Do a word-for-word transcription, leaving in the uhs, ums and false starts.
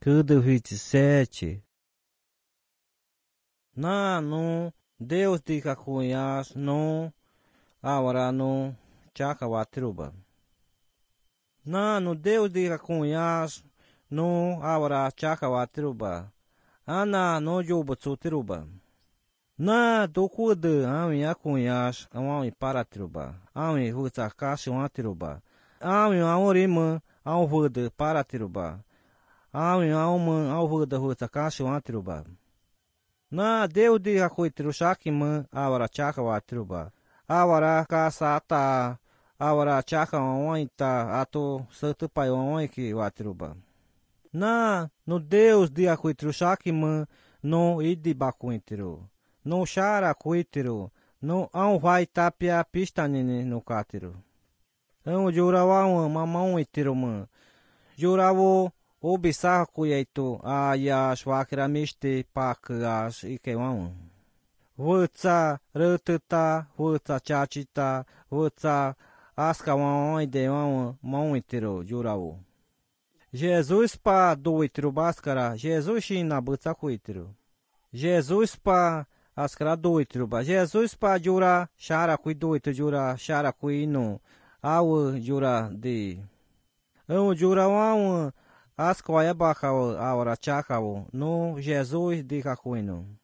Câdo vinte e sete. Nanu, Deus de Cacunhas, no, Aura no, Chacawatruba. Nanu, Deus de Cacunhas, no, Aura Chacawatruba. Ana no Jubutsutuba. Na do cudo, ami acunhas, ami paratruba. Ami vutakashi watiruba. Ami aurima, ao vuda paratruba. Ami auma, ao vuda vutakashi watiruba. Na deu de acuitru shakima, awara chaka watruba. Awara kasata, awara chaka ointa, ato santo pai oinki watruba. Na no Deus de acuitru shakima, no idi bacuintru. No chara cuitru, no ao vai tapia pistanine no cátero. Ão jurawa mamão itiruman. Jurawo obisar cuieto a ya shwakra miste pakas ikewan. Vutsa rutata, vutsa chachita, vutsa askawan idewan mão itiro jurawo. Jesus pa do itiro bascara, Jesus na butsa cuitro. Jesus pa askara doitruba. Jesus pa jura shara kui doitru jura shara kui no. Awa jura de. Ão jura wan askoya bakaw awara chakaw no Jesus de kakuino.